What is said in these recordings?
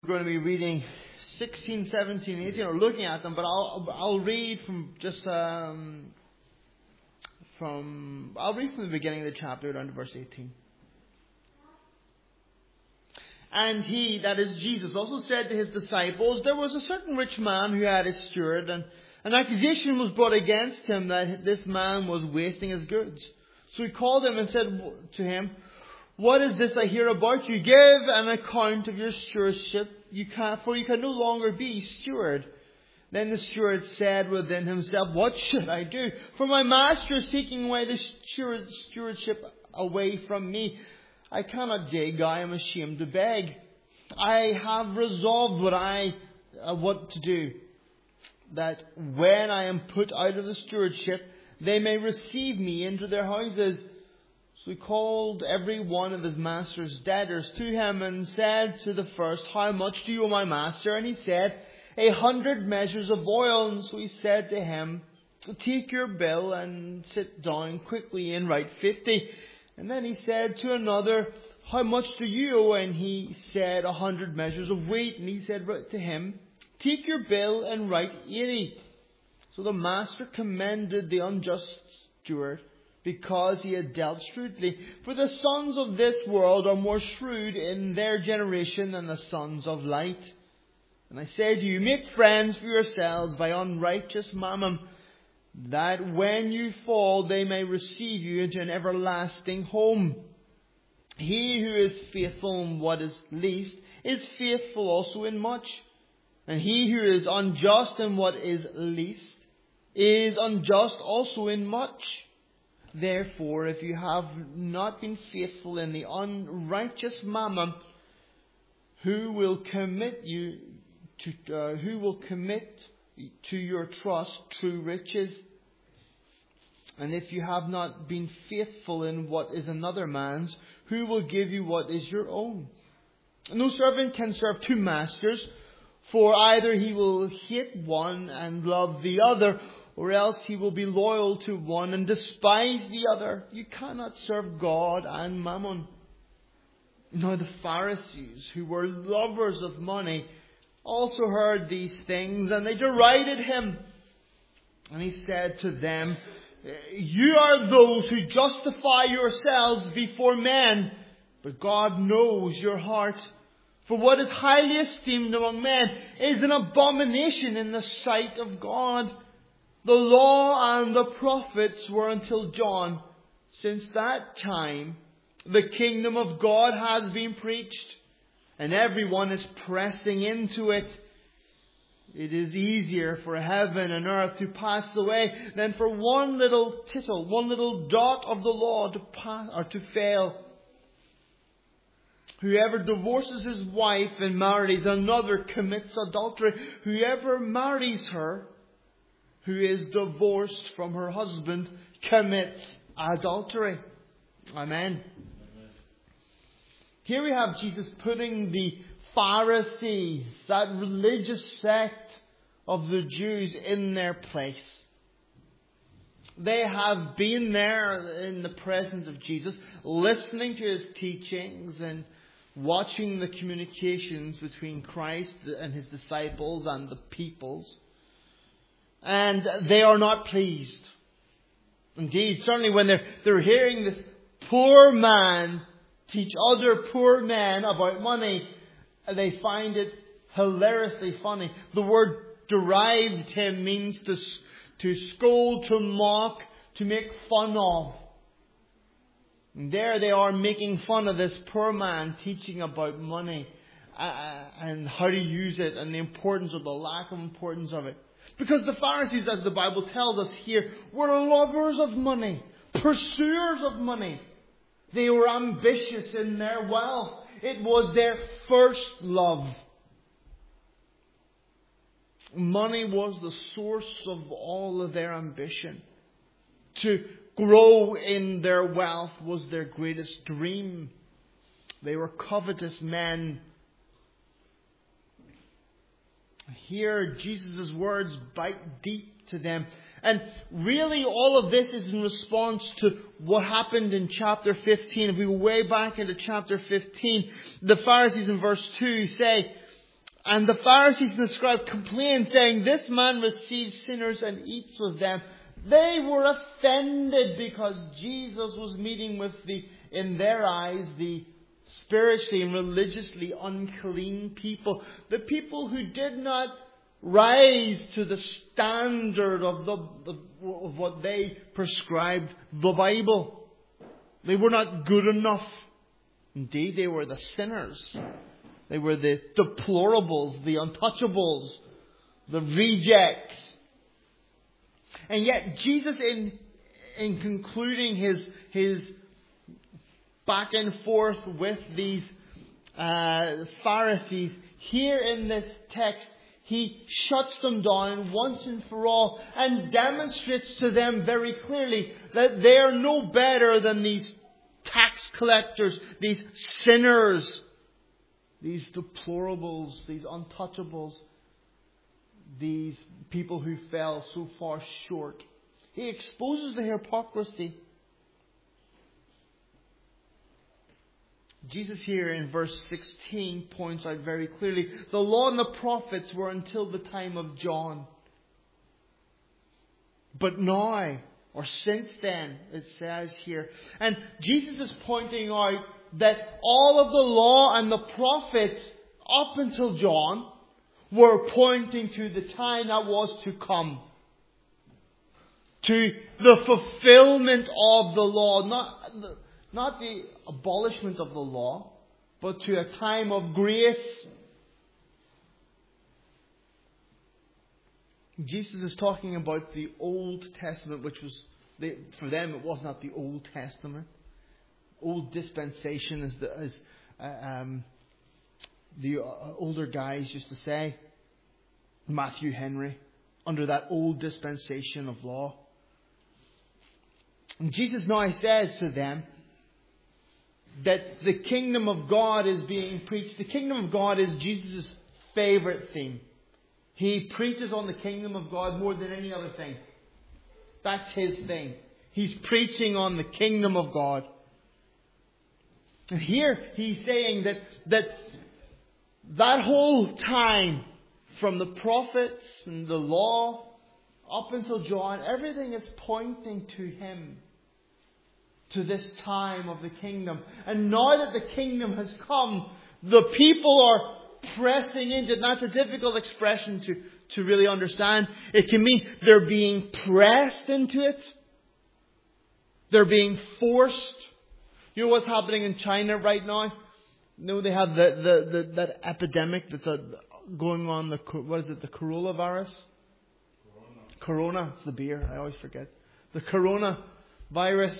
going to be reading 16, 17, 18, or looking at them, but I'll read from the beginning of the chapter down to verse 18. And he, that is Jesus, also said to his disciples, there was a certain rich man who had a steward, and an accusation was brought against him that this man was wasting his goods. So he called him and said to him, what is this I hear about you? Give an account of your stewardship, for you can no longer be steward. Then the steward said within himself, what should I do? For my master is taking away the stewardship away from me. I cannot dig, I am ashamed to beg. I have resolved what to do, that when I am put out of the stewardship, they may receive me into their houses. So he called every one of his master's debtors to him and said to the first, how much do you owe my master? And he said, 100 measures of oil. And so he said to him, take your bill and sit down quickly and write 50. And then he said to another, how much do you owe? And he said, 100 measures of wheat. And he said to him, take your bill and write 80. So the master commended the unjust steward, because he had dealt shrewdly. For the sons of this world are more shrewd in their generation than the sons of light. And I say to you, make friends for yourselves by unrighteous mammon, that when you fall they may receive you into an everlasting home. He who is faithful in what is least is faithful also in much. And he who is unjust in what is least is unjust also in much. Therefore, if you have not been faithful in the unrighteous mammon, who will commit to your trust true riches? And if you have not been faithful in what is another man's, who will give you what is your own? No servant can serve two masters, for either he will hate one and love the other, or else he will be loyal to one and despise the other. You cannot serve God and mammon. Now the Pharisees, who were lovers of money, also heard these things, and they derided him. And he said to them, you are those who justify yourselves before men, but God knows your heart. For what is highly esteemed among men is an abomination in the sight of God. The law and the prophets were until John. Since that time, the kingdom of God has been preached, and everyone is pressing into it. It is easier for heaven and earth to pass away than for one little tittle, one little dot of the law to pass or to fail. Whoever divorces his wife and marries another commits adultery. Whoever marries her who is divorced from her husband commits adultery. Amen. Here we have Jesus putting the Pharisees, that religious sect of the Jews, in their place. They have been there in the presence of Jesus, listening to his teachings and watching the communications between Christ and his disciples and the peoples. And they are not pleased. Indeed, certainly when they're hearing this poor man teach other poor men about money, they find it hilariously funny. The word derived him means to scold, to mock, to make fun of. And there they are making fun of this poor man teaching about money and how to use it and the importance or the lack of importance of it. Because the Pharisees, as the Bible tells us here, were lovers of money, pursuers of money. They were ambitious in their wealth. It was their first love. Money was the source of all of their ambition. To grow in their wealth was their greatest dream. They were covetous men. Here, Jesus' words bite deep to them. And really all of this is in response to what happened in chapter 15. If we go way back into chapter 15, the Pharisees in verse 2 say, And the Pharisees and the scribes complained, saying, "This man receives sinners and eats with them." They were offended because Jesus was meeting with in their eyes, the spiritually and religiously unclean people. The people who did not rise to the standard of of what they prescribed, the Bible. They were not good enough. Indeed, they were the sinners. They were the deplorables, the untouchables, the rejects. And yet Jesus, in concluding his back and forth with these Pharisees, here in this text, he shuts them down once and for all and demonstrates to them very clearly that they are no better than these tax collectors, these sinners, these deplorables, these untouchables, these people who fell so far short. He exposes the hypocrisy. Jesus here in verse 16 points out very clearly, the law and the prophets were until the time of John. But now, or since then, it says here. And Jesus is pointing out that all of the law and the prophets up until John were pointing to the time that was to come. To the fulfillment of the law. Not the abolishment of the law, but to a time of grace. Jesus is talking about the Old Testament, which was, for them it was not the Old Testament. Old dispensation, as the older guys used to say, Matthew Henry, under that old dispensation of law. And Jesus now says to them that the kingdom of God is being preached. The kingdom of God is Jesus' favourite theme. He preaches on the kingdom of God more than any other thing. That's his thing. He's preaching on the kingdom of God. And here he's saying that whole time, from the prophets and the law up until John, everything is pointing to him, to this time of the kingdom. And now that the kingdom has come, the people are pressing into it. And that's a difficult expression to really understand. It can mean they're being pressed into it. They're being forced. You know what's happening in China right now? No, they have that epidemic that's going on. What is it? The coronavirus? Corona. It's the beer. I always forget. The coronavirus.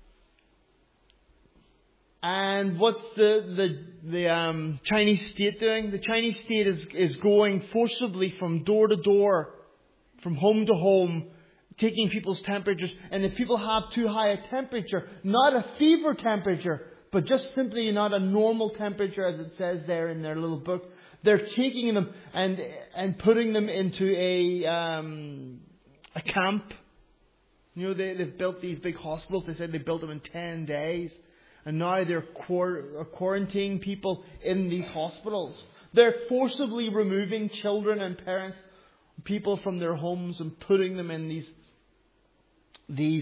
And what's the Chinese state doing? The Chinese state is going forcibly from door to door, from home to home, taking people's temperatures. And if people have too high a temperature, not a fever temperature, but just simply not a normal temperature, as it says there in their little book, they're taking them and putting them into a camp. You know, they've built these big hospitals. They said they built them in 10 days. And now they're quarantining people in these hospitals. They're forcibly removing children and parents, people from their homes, and putting them in these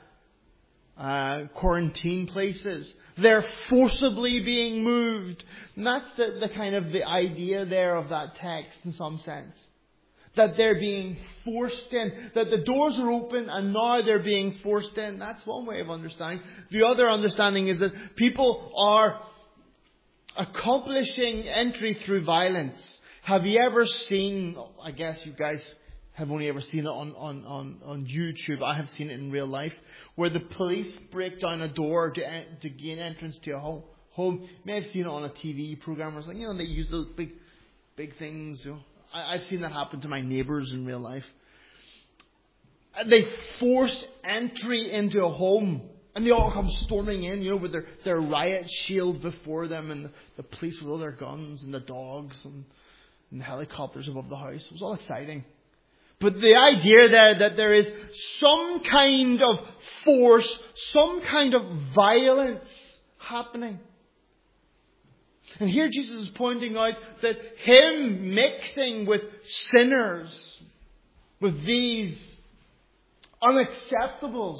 quarantine places. They're forcibly being moved. And that's the kind of the idea there of that text in some sense. That they're being forced in. That the doors are open and now they're being forced in. That's one way of understanding. The other understanding is that people are accomplishing entry through violence. Have you ever seen, I guess you guys have only ever seen it on YouTube. I have seen it in real life, where the police break down a door to gain entrance to a home. You may have seen it on a TV program or something. You know, they use those big things. You know. I've seen that happen to my neighbours in real life. They force entry into a home. And they all come storming in, you know, with their riot shield before them, and the police with all their guns, and the dogs, and the helicopters above the house. It was all exciting. But the idea there that there is some kind of force, some kind of violence happening. And here Jesus is pointing out that Him mixing with sinners, with these unacceptables,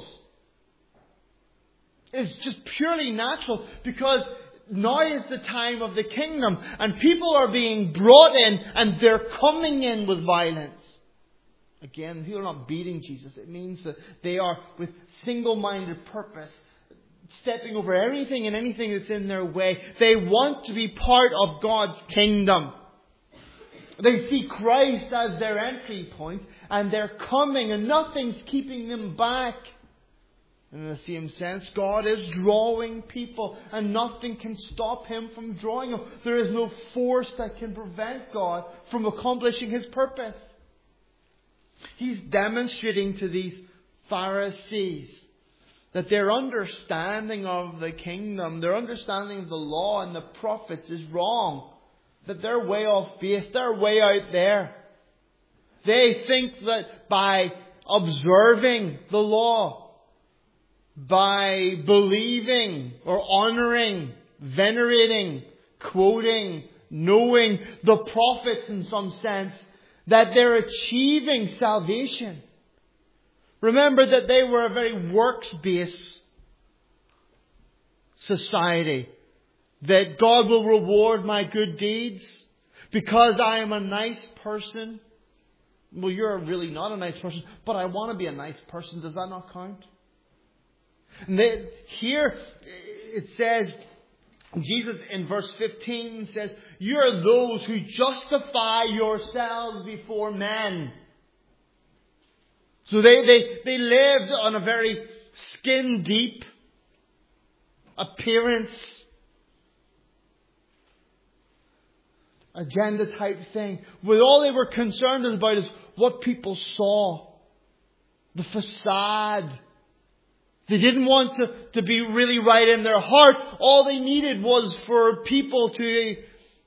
is just purely natural, because now is the time of the kingdom and people are being brought in and they're coming in with violence. Again, people are not beating Jesus. It means that they are with single-minded purpose, stepping over everything and anything that's in their way. They want to be part of God's kingdom. They see Christ as their entry point and they're coming and nothing's keeping them back. And in the same sense, God is drawing people and nothing can stop Him from drawing them. There is no force that can prevent God from accomplishing His purpose. He's demonstrating to these Pharisees that their understanding of the kingdom, their understanding of the law and the prophets is wrong. That they're way off base, they're way out there. They think that by observing the law, by believing or honouring, venerating, quoting, knowing the prophets in some sense, that they're achieving salvation. Remember that they were a very works-based society. That God will reward my good deeds because I am a nice person. Well, you're really not a nice person, but I want to be a nice person. Does that not count? And here it says, Jesus in verse 15 says, you are those who justify yourselves before men. So they lived on a very skin deep appearance, agenda type thing. With all they were concerned about is what people saw. The facade. They didn't want to be really right in their heart. All they needed was for people to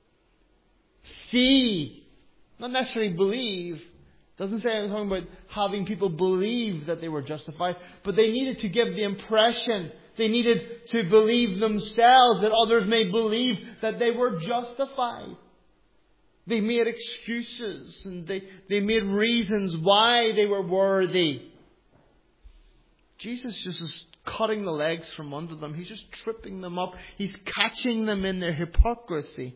see, not necessarily believe. It doesn't say anything about having people believe that they were justified, but they needed to give the impression. They needed to believe themselves that others may believe that they were justified. They made excuses and they made reasons why they were worthy. Jesus just is cutting the legs from under them. He's just tripping them up. He's catching them in their hypocrisy.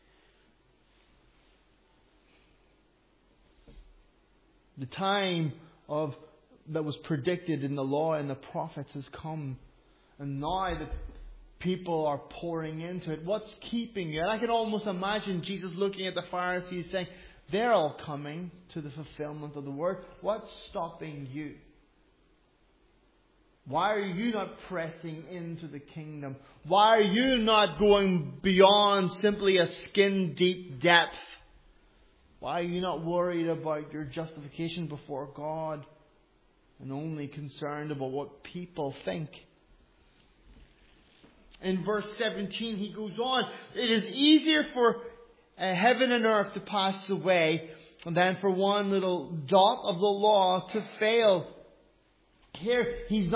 The time that was predicted in the law and the prophets has come. And now that people are pouring into it, what's keeping you? And I can almost imagine Jesus looking at the Pharisees saying, they're all coming to the fulfillment of the word. What's stopping you? Why are you not pressing into the kingdom? Why are you not going beyond simply a skin deep depth? Why are you not worried about your justification before God and only concerned about what people think? In verse 17 he goes on, it is easier for heaven and earth to pass away than for one little dot of the law to fail. Here, he's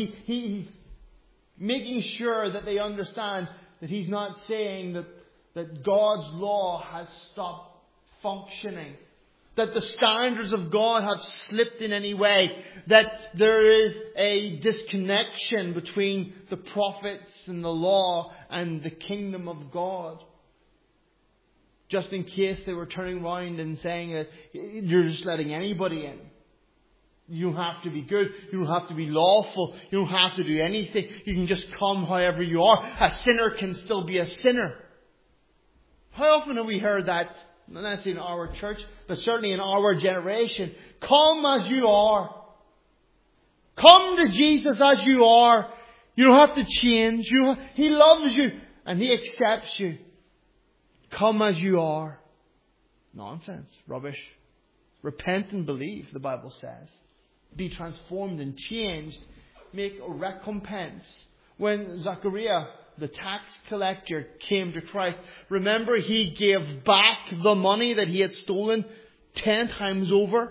making sure that they understand that he's not saying that God's law has stopped functioning. That the standards of God have slipped in any way. That there is a disconnection between the prophets and the law and the kingdom of God. Just in case they were turning around and saying that you're just letting anybody in. You don't have to be good. You don't have to be lawful. You don't have to do anything. You can just come however you are. A sinner can still be a sinner. How often have we heard that? Not necessarily in our church, but certainly in our generation. Come as you are. Come to Jesus as you are. You don't have to change. He loves you and He accepts you. Come as you are. Nonsense. Rubbish. Repent and believe, the Bible says. Be transformed and changed. Make a recompense. When Zachariah, the tax collector, came to Christ, remember he gave back the money that he had stolen 10 times over.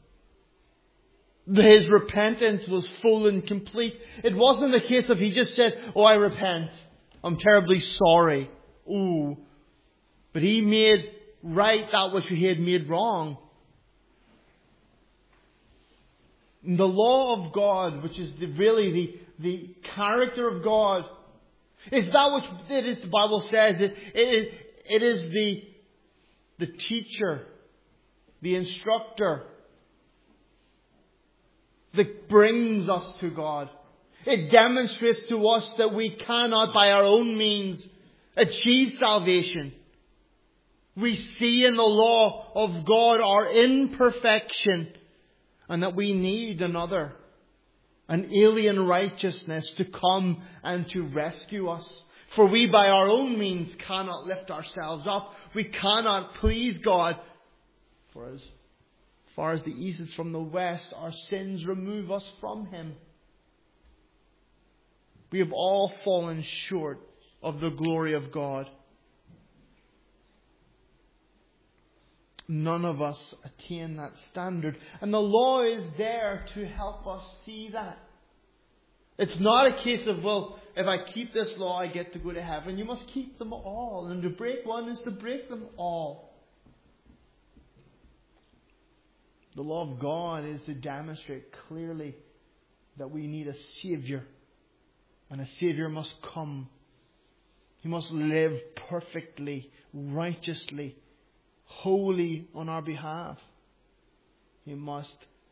His repentance was full and complete. It wasn't the case of he just said, oh, I repent. I'm terribly sorry. Ooh. But He made right that which He had made wrong. And the law of God, which is really the character of God, is that which the Bible says. It is the teacher, the instructor that brings us to God. It demonstrates to us that we cannot by our own means achieve salvation. We see in the law of God our imperfection and that we need another, an alien righteousness to come and to rescue us. For we by our own means cannot lift ourselves up. We cannot please God. For as far as the east is from the west, our sins remove us from Him. We have all fallen short of the glory of God. None of us attain that standard. And the law is there to help us see that. It's not a case of, well, if I keep this law, I get to go to heaven. You must keep them all. And to break one is to break them all. The law of God is to demonstrate clearly that we need a Saviour. And a Saviour must come. He must live perfectly, righteously, holy on our behalf. He must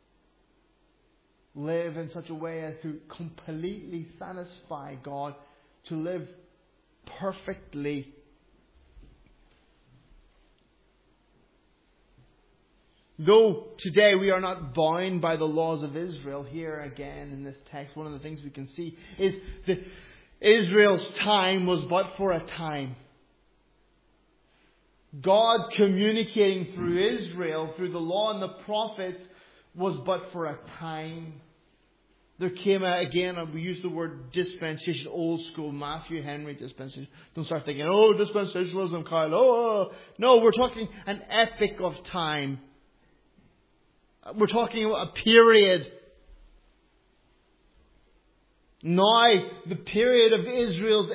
live in such a way as to completely satisfy God, to live perfectly. Though today we are not bound by the laws of Israel, here again in this text, one of the things we can see is that Israel's time was but for a time. God communicating through Israel, through the law and the prophets, was but for a time. There came again, we use the word dispensation, old school, Matthew Henry dispensation. Don't start thinking, oh, dispensationalism, Kyle. Oh. No, we're talking an epoch of time. We're talking about a period. Now, the period of Israel's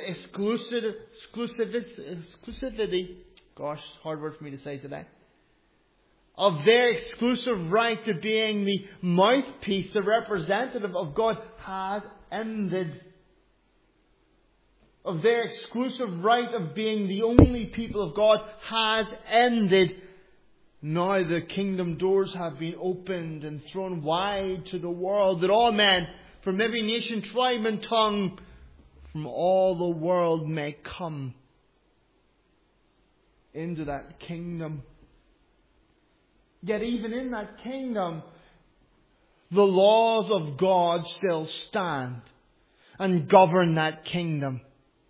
exclusivity. Gosh, hard word for me to say today. Of their exclusive right to being the mouthpiece, the representative of God, has ended. Of their exclusive right of being the only people of God has ended. Now the kingdom doors have been opened and thrown wide to the world, that all men from every nation, tribe and tongue from all the world may come into that kingdom. Yet even in that kingdom, the laws of God still stand and govern that kingdom.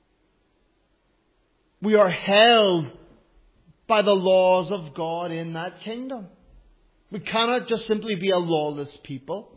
We are held by the laws of God in that kingdom. We cannot just simply be a lawless people.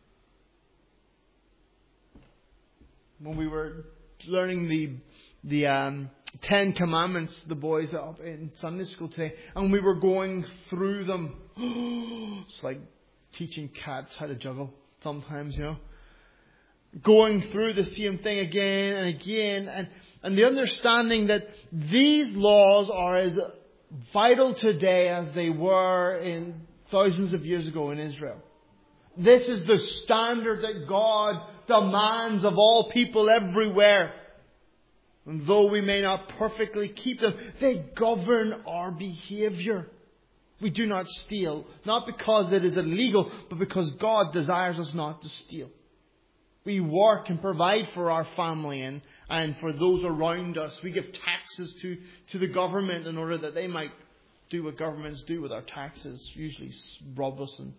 When we were learning the 10 Commandments, the boys up in Sunday school today, and we were going through them. It's like teaching cats how to juggle sometimes, you know. Going through the same thing again and again, and the understanding that these laws are as vital today as they were in thousands of years ago in Israel. This is the standard that God demands of all people everywhere. And though we may not perfectly keep them, they govern our behavior. We do not steal, not because it is illegal, but because God desires us not to steal. We work and provide for our family and for those around us. We give taxes to the government in order that they might do what governments do with our taxes. Usually rob us and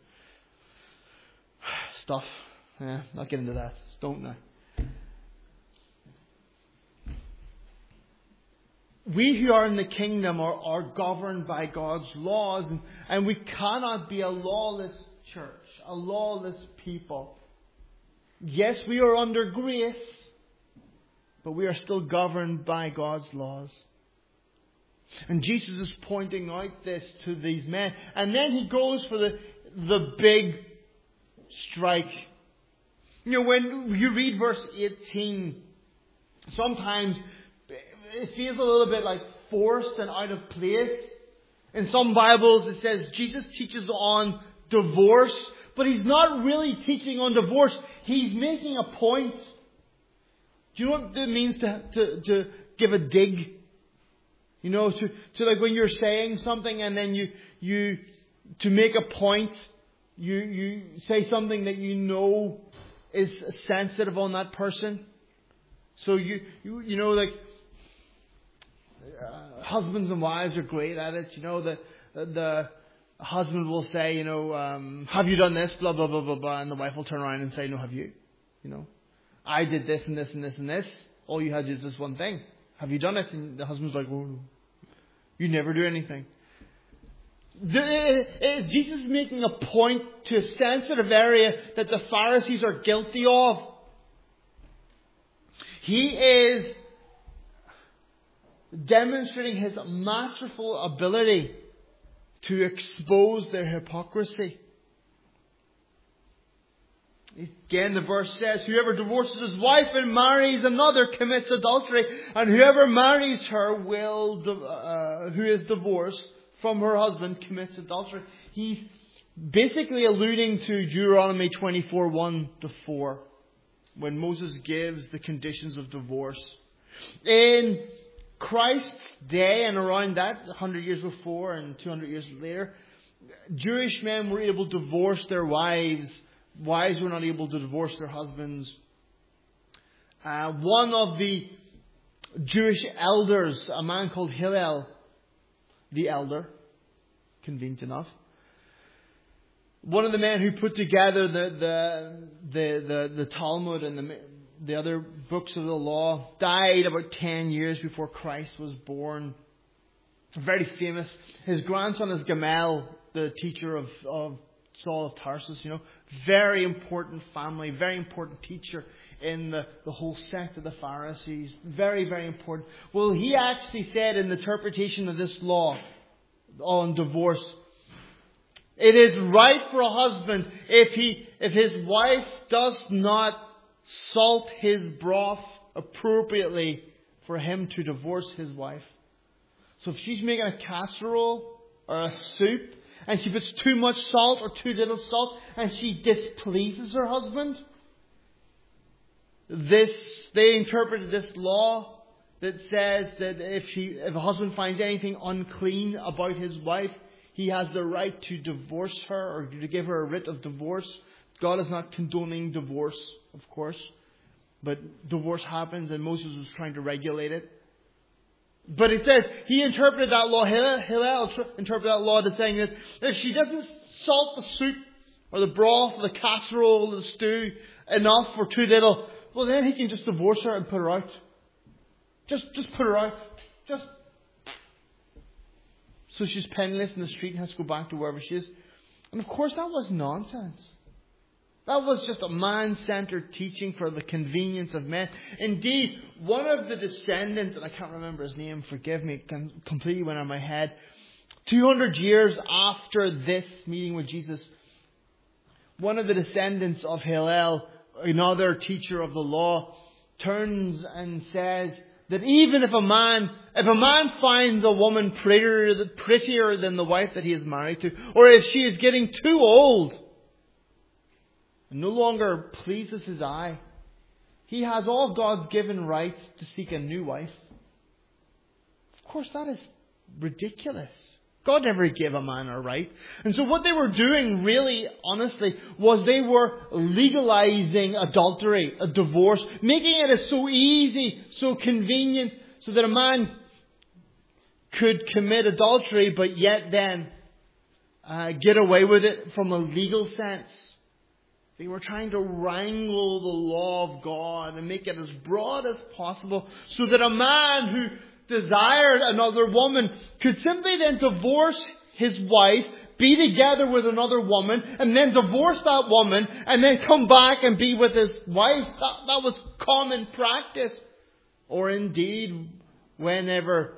stuff. Not get into that. Don't now. We who are in the kingdom are governed by God's laws, and we cannot be a lawless church, a lawless people. Yes, we are under grace, but we are still governed by God's laws. And Jesus is pointing out this to these men. And then He goes for the big strike. You know, when you read verse 18, sometimes it feels a little bit like forced and out of place. In some Bibles it says Jesus teaches on divorce, but He's not really teaching on divorce. He's making a point. Do you know what it means to give a dig? You know, to like when you're saying something and then you to make a point, you say something that you know is sensitive on that person. So you know, like husbands and wives are great at it. You know, the husband will say, you know, have you done this? Blah blah blah blah blah, and the wife will turn around and say, no, have you? You know, I did this and this and this and this. All you had is this one thing. Have you done it? And the husband's like, oh, no. You never do anything. Jesus is making a point to a sensitive area that the Pharisees are guilty of. He is demonstrating His masterful ability to expose their hypocrisy. Again, the verse says, whoever divorces his wife and marries another commits adultery, and whoever marries her who is divorced from her husband commits adultery. He's basically alluding to Deuteronomy 24:1-4, when Moses gives the conditions of divorce. In Christ's day and around that, 100 years before and 200 years later, Jewish men were able to divorce their wives. Wives were not able to divorce their husbands. One of the Jewish elders, a man called Hillel, the elder, convenient enough, one of the men who put together the Talmud and the other books of the law, died about 10 years before Christ was born. Very famous. His grandson is Gamaliel, the teacher of Saul of Tarsus, you know. Very important family, very important teacher in the whole sect of the Pharisees. Very, very important. Well, he actually said in the interpretation of this law on divorce, it is right for a husband if his wife does not salt his broth appropriately for him to divorce his wife. So if she's making a casserole or a soup and she puts too much salt or too little salt and she displeases her husband, they interpreted this law that says that if a husband finds anything unclean about his wife, he has the right to divorce her or to give her a writ of divorce. God is not condoning divorce, of course, but divorce happens and Moses was trying to regulate it. But it says, he interpreted that law, Hillel interpreted that law as saying that if she doesn't salt the soup or the broth or the casserole or the stew enough or too little, well then he can just divorce her and put her out. Just put her out. So she's penniless in the street and has to go back to wherever she is. And of course that was nonsense. That was just a man-centered teaching for the convenience of men. Indeed, one of the descendants, and I can't remember his name, forgive me, completely went out of my head. 200 years after this meeting with Jesus, one of the descendants of Hillel, another teacher of the law, turns and says that even if a man finds a woman prettier than the wife that he is married to, or if she is getting too old, no longer pleases his eye, he has all God's given right to seek a new wife. Of course, that is ridiculous. God never gave a man a right. And so what they were doing, really, honestly, was they were legalizing adultery, a divorce, making it as so easy, so convenient, so that a man could commit adultery, but yet then get away with it from a legal sense. They were trying to wrangle the law of God and make it as broad as possible so that a man who desired another woman could simply then divorce his wife, be together with another woman, and then divorce that woman, and then come back and be with his wife. That was common practice. Or indeed, whenever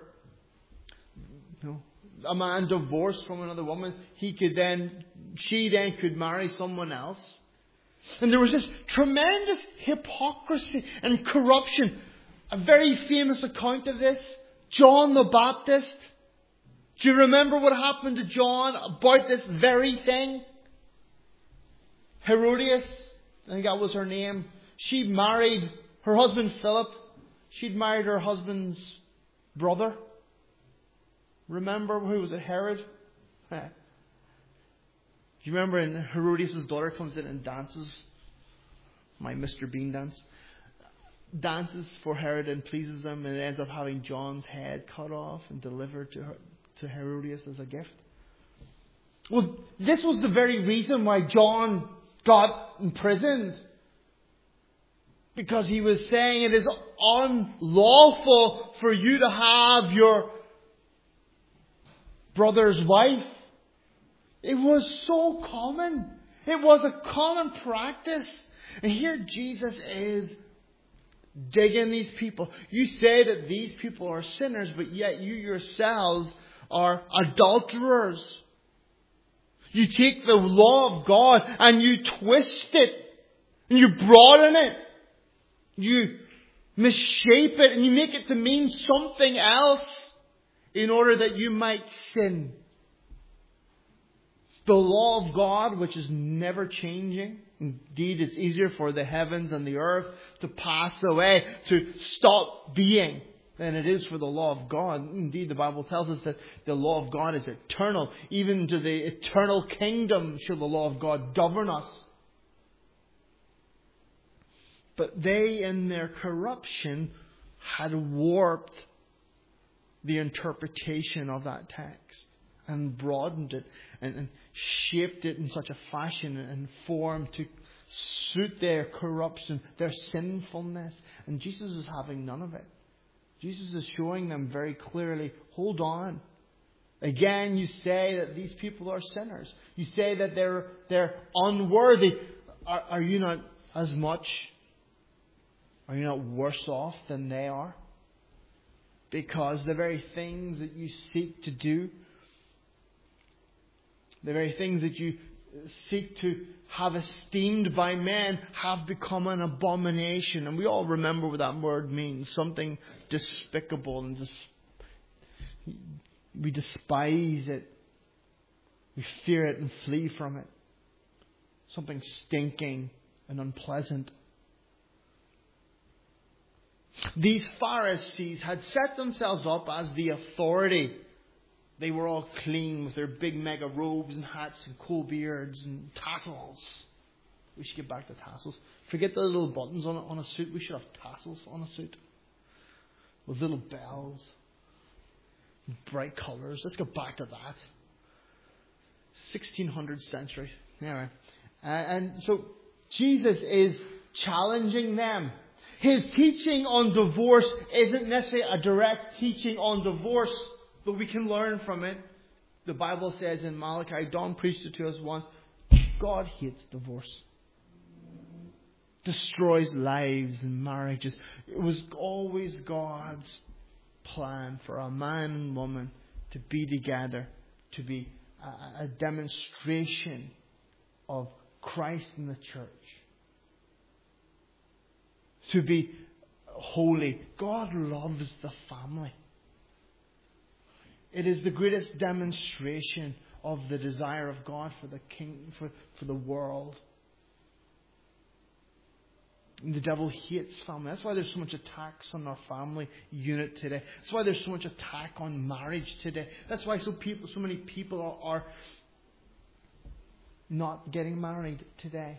a man divorced from another woman, she then could marry someone else. And there was this tremendous hypocrisy and corruption. A very famous account of this, John the Baptist. Do you remember what happened to John about this very thing? Herodias, I think that was her name. She married her husband Philip. She'd married her husband's brother. Remember who was it? Herod? Do you remember when Herodias' daughter comes in and dances? My Mr. Bean dance. Dances for Herod and pleases him, and ends up having John's head cut off and delivered to Herodias as a gift. Well, this was the very reason why John got imprisoned. Because he was saying it is unlawful for you to have your brother's wife. It was so common. It was a common practice. And here Jesus is digging these people. You say that these people are sinners, but yet you yourselves are adulterers. You take the law of God and you twist it. And you broaden it. You misshape it and you make it to mean something else in order that you might sin. The law of God, which is never changing. Indeed, it's easier for the heavens and the earth to pass away, to stop being, than it is for the law of God. Indeed, the Bible tells us that the law of God is eternal. Even to the eternal kingdom shall the law of God govern us. But they, in their corruption, had warped the interpretation of that text and broadened it and shaped it in such a fashion and form to suit their corruption, their sinfulness. And Jesus is having none of it. Jesus is showing them very clearly, hold on. Again, you say that these people are sinners. You say that they're unworthy. Are you not as much? Are you not worse off than they are? Because the very things that you seek to do, the very things that you seek to have esteemed by men have become an abomination. And we all remember what that word means. Something despicable. And we despise it. We fear it and flee from it. Something stinking and unpleasant. These Pharisees had set themselves up as the authority. They were all clean with their big mega robes and hats and cool beards and tassels. We should get back to tassels. Forget the little buttons on a suit. We should have tassels on a suit. With little bells. Bright colours. Let's go back to that. 1600th century. Anyway. And so Jesus is challenging them. His teaching on divorce isn't necessarily a direct teaching on divorce, but we can learn from it. The Bible says in Malachi, Don preached it to us once, God hates divorce. Destroys lives and marriages. It was always God's plan for a man and woman to be together, to be a demonstration of Christ in the church. To be holy. God loves the family. It is the greatest demonstration of the desire of God for the king, for the world. And the devil hates family. That's why there's so much attacks on our family unit today. That's why there's so much attack on marriage today. That's why so many people are not getting married today.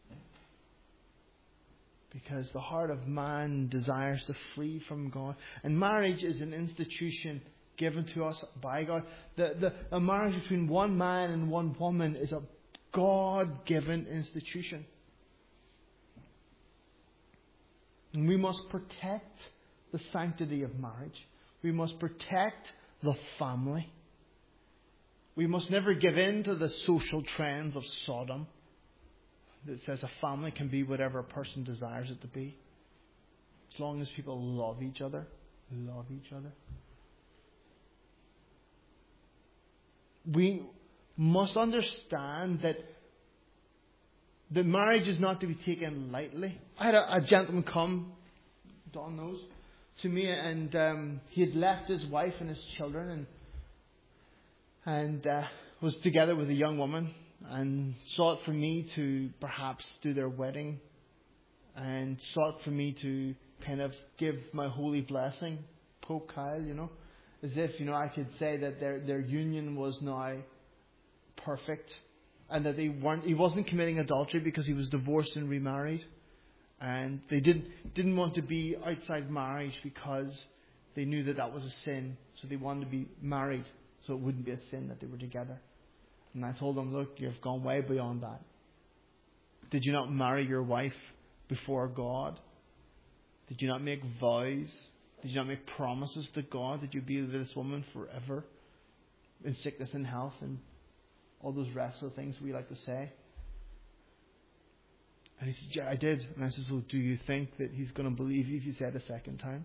Because the heart of man desires to flee from God. And marriage is an institution given to us by God. A marriage between one man and one woman is a God-given institution. And we must protect the sanctity of marriage. We must protect the family. We must never give in to the social trends of Sodom. That says a family can be whatever a person desires it to be. As long as people love each other. Love each other. We must understand that the marriage is not to be taken lightly. I had a gentleman come, Don knows, to me, and he had left his wife and his children, and was together with a young woman, and sought for me to perhaps do their wedding, and sought for me to kind of give my holy blessing, Pope Kyle, as if, I could say that their union was now perfect, and that he wasn't committing adultery because he was divorced and remarried, and they didn't want to be outside marriage because they knew that was a sin, so they wanted to be married so it wouldn't be a sin that they were together. And I told them, look, you've gone way beyond that. Did you not marry your wife before God? Did you not make vows? Did you not make promises to God that you'd be with this woman forever, in sickness and health, and all those restful things we like to say? And he said, yeah, I did. And I said, well, do you think that he's going to believe you if you say it a second time?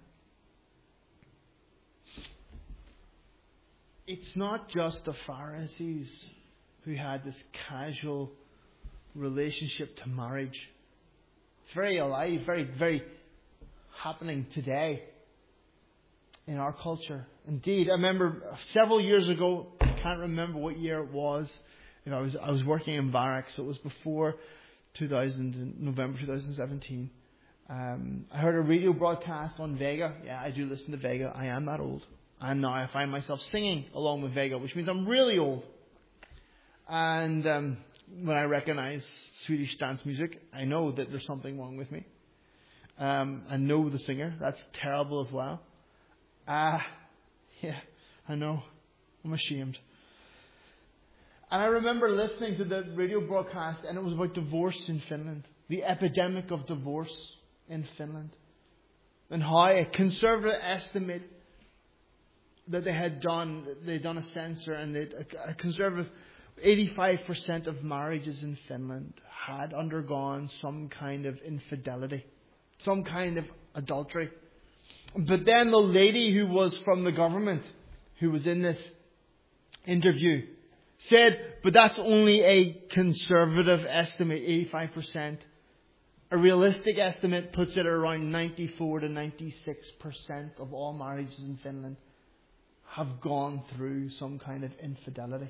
It's not just the Pharisees who had this casual relationship to marriage. It's very alive, very, very happening today in our culture. Indeed, I remember several years ago, I can't remember what year it was. I was working in Barracks, so it was before November 2017. I heard a radio broadcast on Vega. Yeah, I do listen to Vega. I am that old. And now I find myself singing along with Vega, which means I'm really old. And when I recognize Swedish dance music, I know that there's something wrong with me. I know the singer. That's terrible as well. Yeah, I know. I'm ashamed. And I remember listening to the radio broadcast, and it was about divorce in Finland. The epidemic of divorce in Finland. And how a conservative estimate that they'd done a censor, and a conservative 85% of marriages in Finland had undergone some kind of infidelity, some kind of adultery. But then the lady who was from the government, who was in this interview, said, but that's only a conservative estimate, 85%. A realistic estimate puts it around 94 to 96% of all marriages in Finland have gone through some kind of infidelity.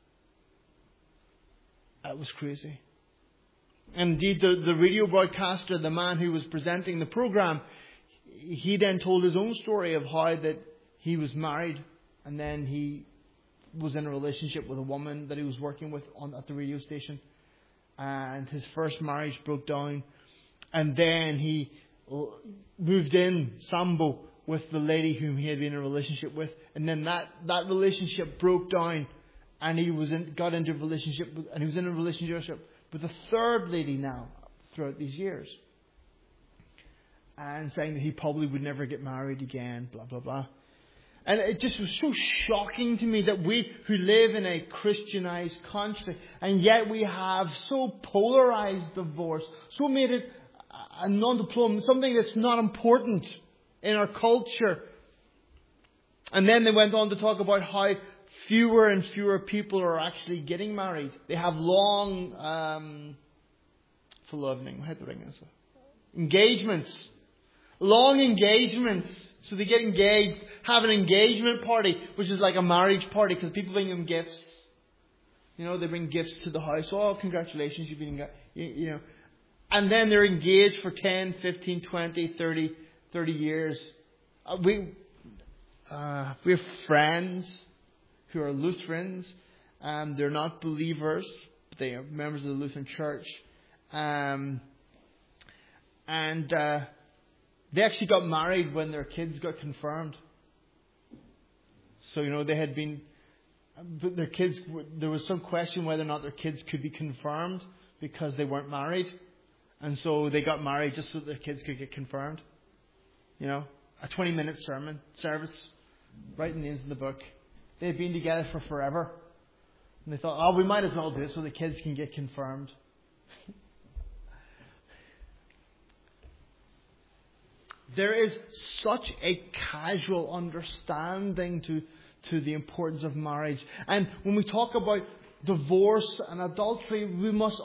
That was crazy. Indeed, the radio broadcaster, the man who was presenting the program, he then told his own story of how that he was married, and then he was in a relationship with a woman that he was working with at the radio station, and his first marriage broke down, and then he moved in Sambo with the lady whom he had been in a relationship with, and then that relationship broke down, and he was in a relationship with a third lady now throughout these years, and saying that he probably would never get married again, blah blah blah. And it just was so shocking to me that we who live in a Christianized country, and yet we have so polarized divorce, so made it a non-diploma, something that's not important in our culture. And then they went on to talk about how fewer and fewer people are actually getting married. They have long engagements. Long engagements. So they get engaged, have an engagement party, which is like a marriage party, because people bring them gifts. They bring gifts to the house. Oh, congratulations, you've been engaged. And then they're engaged for 10, 15, 20, 30 years. We have friends who are Lutherans. They're not believers, but they are members of the Lutheran Church. They actually got married when their kids got confirmed. So, they had been... But their kids... There was some question whether or not their kids could be confirmed because they weren't married. And so they got married just so that their kids could get confirmed. A 20-minute service, writing names in the book. They had been together for forever. And they thought, we might as well do it so the kids can get confirmed. There is such a casual understanding to the importance of marriage. And when we talk about divorce and adultery, we must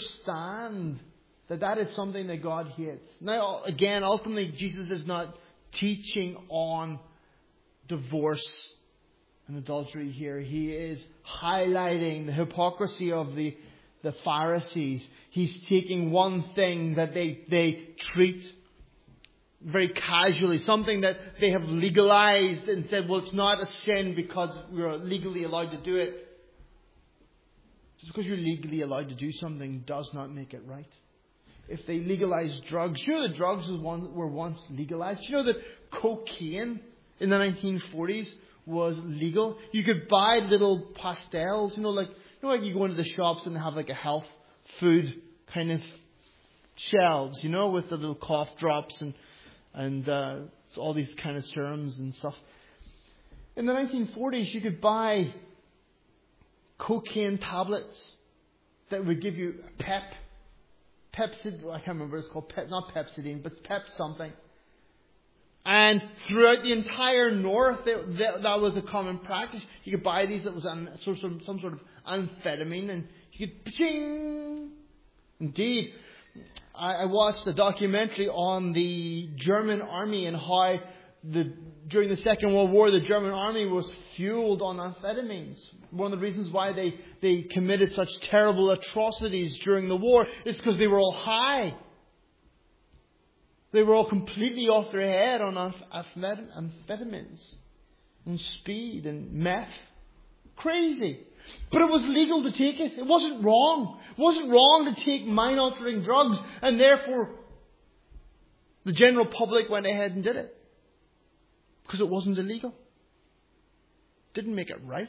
understand that is something that God hates. Now, again, ultimately, Jesus is not teaching on divorce and adultery here. He is highlighting the hypocrisy of the Pharisees. He's taking one thing that they treat very casually, something that they have legalized and said, well, it's not a sin because we're legally allowed to do it. Just because you're legally allowed to do something does not make it right. If they legalized drugs, the drugs were once legalized. That cocaine in the 1940s was legal? You could buy little pastels, like you go into the shops and they have like a health food kind of shelves, with the little cough drops and all these kind of serums and stuff. In the 1940s, you could buy cocaine tablets that would give you Pepsid, I can't remember what it's called, not Pepsidine, but Pep something. And throughout the entire North, that was a common practice. You could buy these that was some sort of amphetamine, and you could paching. Indeed, I watched a documentary on the German army and how during the Second World War, the German army was fueled on amphetamines. One of the reasons why they committed such terrible atrocities during the war is because they were all high. They were all completely off their head on amphetamines and speed and meth. Crazy. But it was legal to take it. It wasn't wrong. It wasn't wrong to take mind-altering drugs, and therefore the general public went ahead and did it. Because it wasn't illegal. Didn't make it right.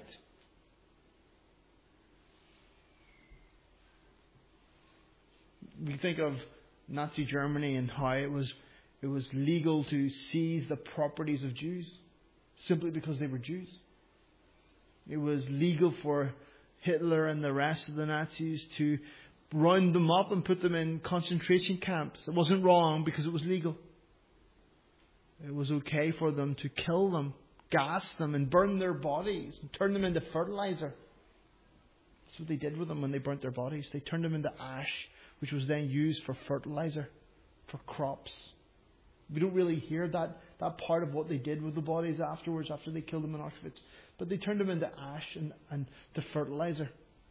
We think of Nazi Germany and how it was legal to seize the properties of Jews simply because they were Jews. It was legal for Hitler and the rest of the Nazis to round them up and put them in concentration camps. It wasn't wrong because it was legal. It was okay for them to kill them, gas them, and burn their bodies and turn them into fertilizer. That's what they did with them when they burnt their bodies. They turned them into ash, which was then used for fertilizer, for crops. We don't really hear that part of what they did with the bodies afterwards, after they killed them in Auschwitz. But they turned them into ash and to fertilizer.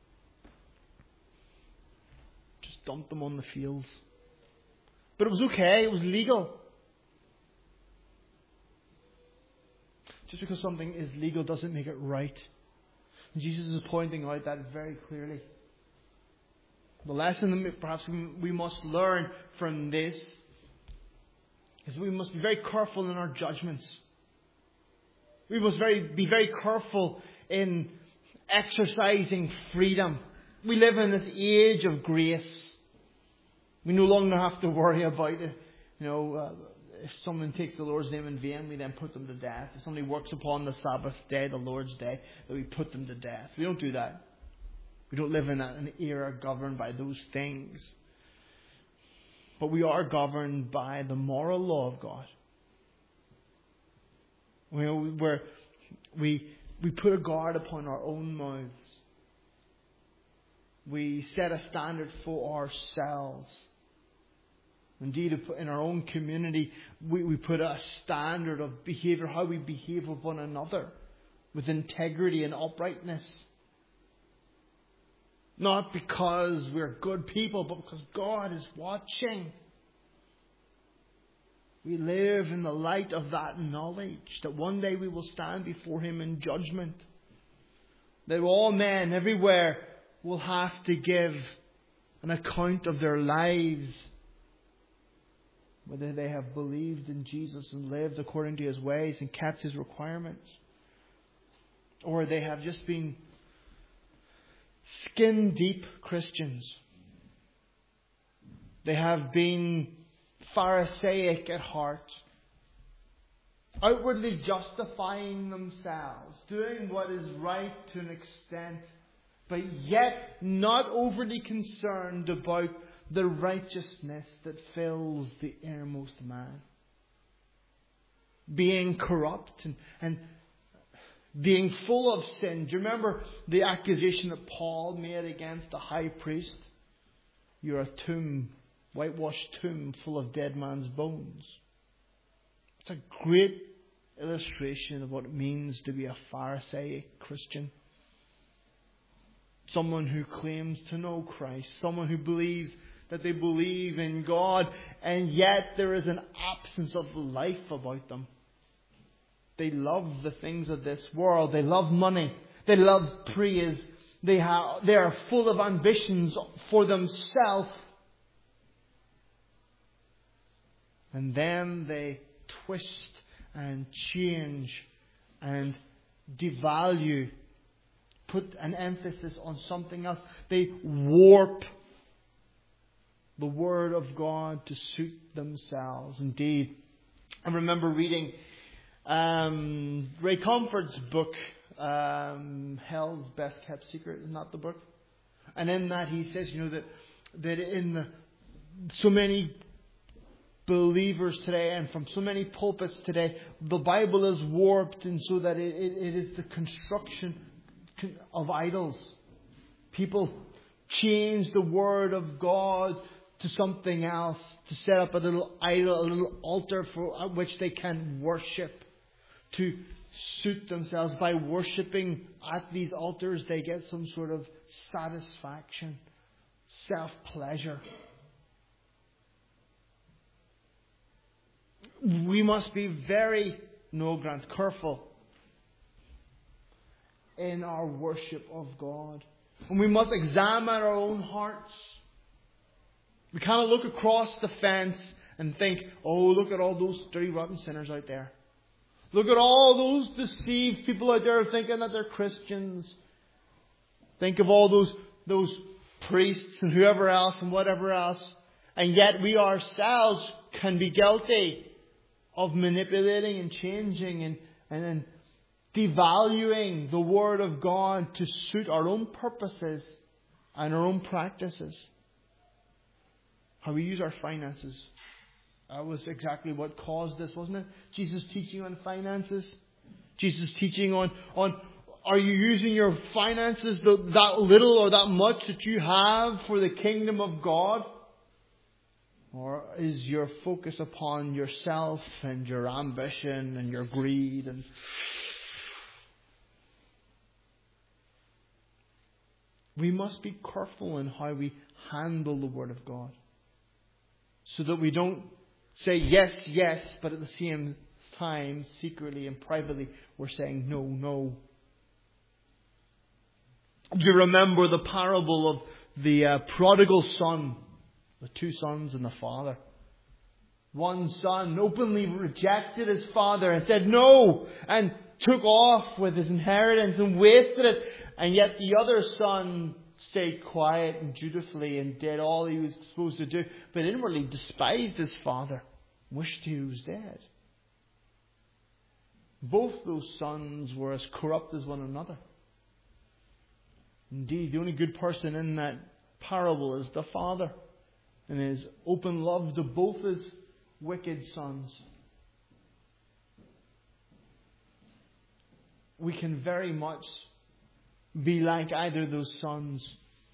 Just dumped them on the fields. But it was okay, it was legal. Just because something is legal doesn't make it right. And Jesus is pointing out that very clearly. The lesson that perhaps we must learn from this is we must be very careful in our judgments. We must be very careful in exercising freedom. We live in this age of grace. We no longer have to worry about it. If someone takes the Lord's name in vain, we then put them to death. If somebody works upon the Sabbath day, the Lord's day, then we put them to death. We don't do that. We don't live in an era governed by those things. But we are governed by the moral law of God. Where we put a guard upon our own mouths. We set a standard for ourselves. Indeed, in our own community, we put a standard of behaviour, how we behave with one another, with integrity and uprightness. Not because we're good people, but because God is watching. We live in the light of that knowledge that one day we will stand before Him in judgment. That all men everywhere will have to give an account of their lives. Whether they have believed in Jesus and lived according to His ways and kept His requirements. Or they have just been skin-deep Christians. They have been Pharisaic at heart. Outwardly justifying themselves. Doing what is right to an extent. But yet not overly concerned about the righteousness that fills the innermost man. Being corrupt and being full of sin. Do you remember the accusation that Paul made against the high priest? You're a tomb, whitewashed tomb full of dead man's bones. It's a great illustration of what it means to be a Pharisaic Christian. Someone who claims to know Christ. Someone who believes that they believe in God, and yet there is an absence of life about them. They love the things of this world. They love money. They love praise. They are full of ambitions for themselves. And then they twist and change and devalue, put an emphasis on something else. They warp the Word of God to suit themselves. Indeed, I remember reading Ray Comfort's book, Hell's Best Kept Secret. Isn't that the book? And in that he says, that in so many believers today and from so many pulpits today, the Bible is warped, and so that it is the construction of idols. People change the Word of God to something else, to set up a little idol, a little altar for which they can worship, to suit themselves. By worshipping at these altars, they get some sort of satisfaction, self-pleasure. We must be very, Noel Grant, careful in our worship of God. And we must examine our own hearts. We cannot look across the fence and think, oh, look at all those dirty, rotten sinners out there. Look at all those deceived people out there thinking that they're Christians. Think of all those priests and whoever else and whatever else. And yet we ourselves can be guilty of manipulating and changing and devaluing the Word of God to suit our own purposes and our own practices. How we use our finances. That was exactly what caused this, wasn't it? Jesus teaching on finances. Jesus teaching on are you using your finances that little or that much that you have for the kingdom of God? Or is your focus upon yourself and your ambition and your greed? And we must be careful in how we handle the Word of God, so that we don't say yes, yes, but at the same time, secretly and privately, we're saying no, no. Do you remember the parable of the prodigal son? The two sons and the father. One son openly rejected his father and said no, and took off with his inheritance and wasted it. And yet the other son stayed quiet and dutifully and did all he was supposed to do, but inwardly despised his father, wished he was dead. Both those sons were as corrupt as one another. Indeed, the only good person in that parable is the father, and his open love to both his wicked sons. We can very much be like either of those sons.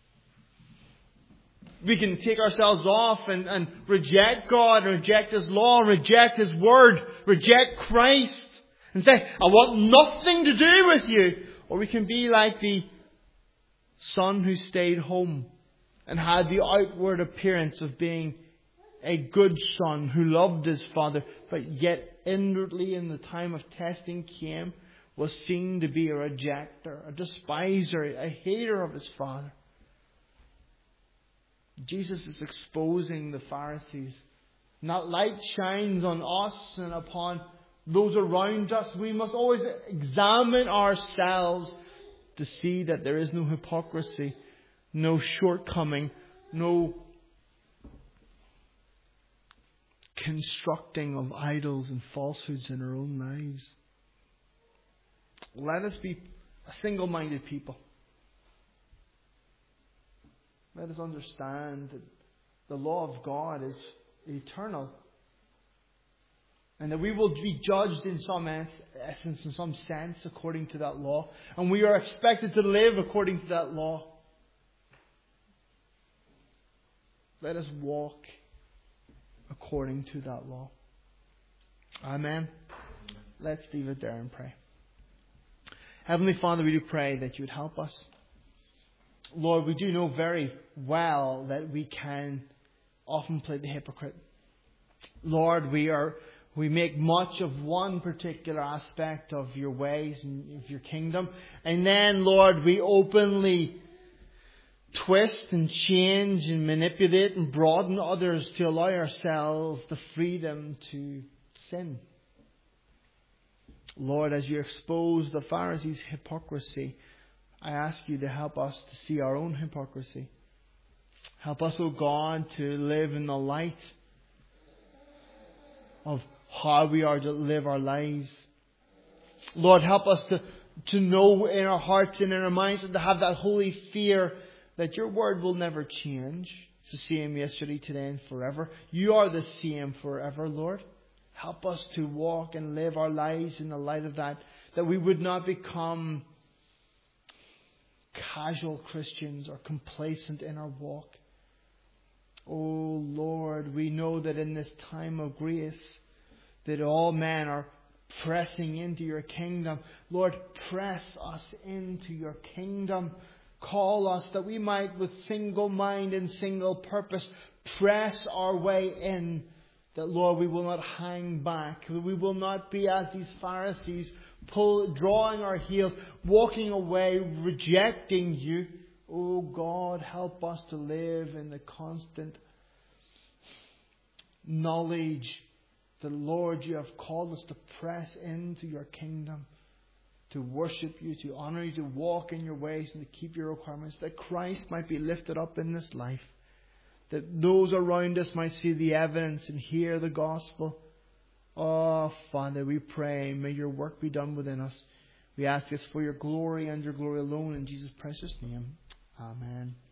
We can take ourselves off and reject God, reject His law, reject His Word, reject Christ, and say, I want nothing to do with you. Or we can be like the son who stayed home and had the outward appearance of being a good son who loved his father, but yet inwardly in the time of testing came, was seen to be a rejecter, a despiser, a hater of his father. Jesus is exposing the Pharisees. And that light shines on us and upon those around us. We must always examine ourselves to see that there is no hypocrisy, no shortcoming, no constructing of idols and falsehoods in our own lives. Let us be a single-minded people. Let us understand that the law of God is eternal, and that we will be judged in some essence, in some sense, according to that law. And we are expected to live according to that law. Let us walk according to that law. Amen. Let's leave it there and pray. Heavenly Father, we do pray that you would help us. Lord, we do know very well that we can often play the hypocrite. Lord, we make much of one particular aspect of your ways and of your kingdom. And then, Lord, we openly twist and change and manipulate and broaden others to allow ourselves the freedom to sin. Lord, as you expose the Pharisees' hypocrisy, I ask you to help us to see our own hypocrisy. Help us, O God, to live in the light of how we are to live our lives. Lord, help us to know in our hearts and in our minds and to have that holy fear that your word will never change. It's the same yesterday, today, and forever. You are the same forever, Lord. Help us to walk and live our lives in the light of that we would not become casual Christians or complacent in our walk. Oh Lord, we know that in this time of grace, that all men are pressing into your kingdom. Lord, press us into your kingdom. Call us that we might, with single mind and single purpose, press our way in. That, Lord, we will not hang back. That we will not be as these Pharisees, drawing our heels, walking away, rejecting you. Oh God, help us to live in the constant knowledge that, Lord, you have called us to press into your kingdom, to worship you, to honor you, to walk in your ways and to keep your requirements, that Christ might be lifted up in this life, that those around us might see the evidence and hear the gospel. Oh, Father, we pray, may your work be done within us. We ask this for your glory and your glory alone, in Jesus' precious name. Amen.